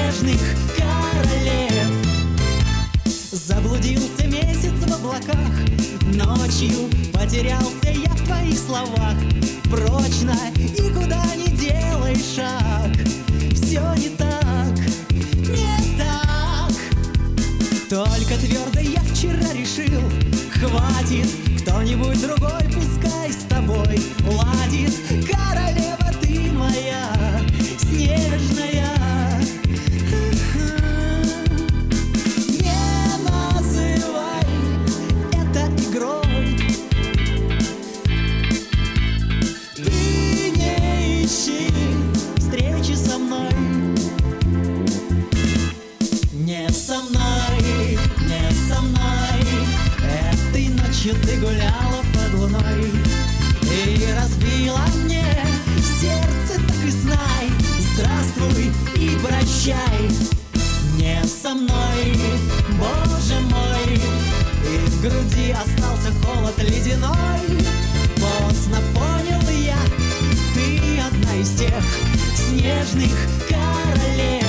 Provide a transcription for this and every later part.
снежных королев. Заблудился месяц в облаках, ночью потерялся я в твоих словах. Прочно никуда не делай шаг, все не так, не так. Только твердо я вчера решил, хватит, кто-нибудь другой пускай с тобой ладит. Королева ты моя, снежная. Не называй это игрой, ты не ищи встречи со мной. Не со мной, не со мной. Этой ночью ты гуляла под луной и разбила мне сердце, так и знай. Здравствуй и прощай. Не со мной, Боже мой, и в груди остался холод ледяной. Поздно понял я, ты одна из тех снежных королев.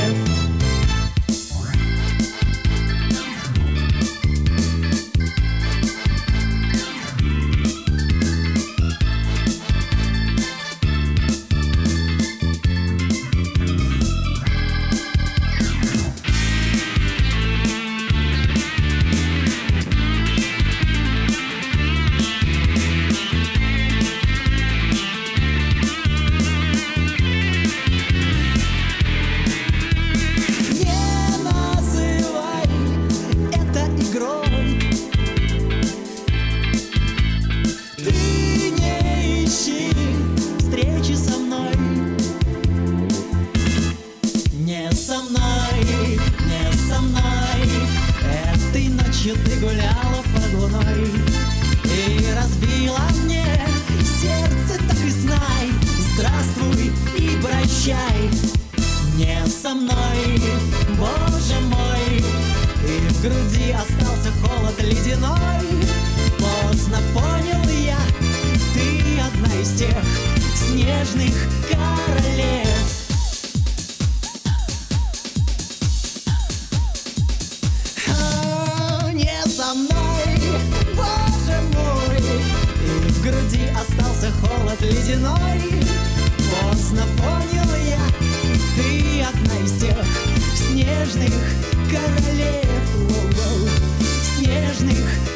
Ты гуляла под луной и разбила мне сердце, так и знай. Здравствуй и прощай. Не со мной, Боже мой, и в груди остался холод ледяной. Поздно понял я, ты одна из тех снежных королев. Со мной, Боже мой, и в груди остался холод ледяной. Поздно понял я, ты одна из тех снежных королев, снежных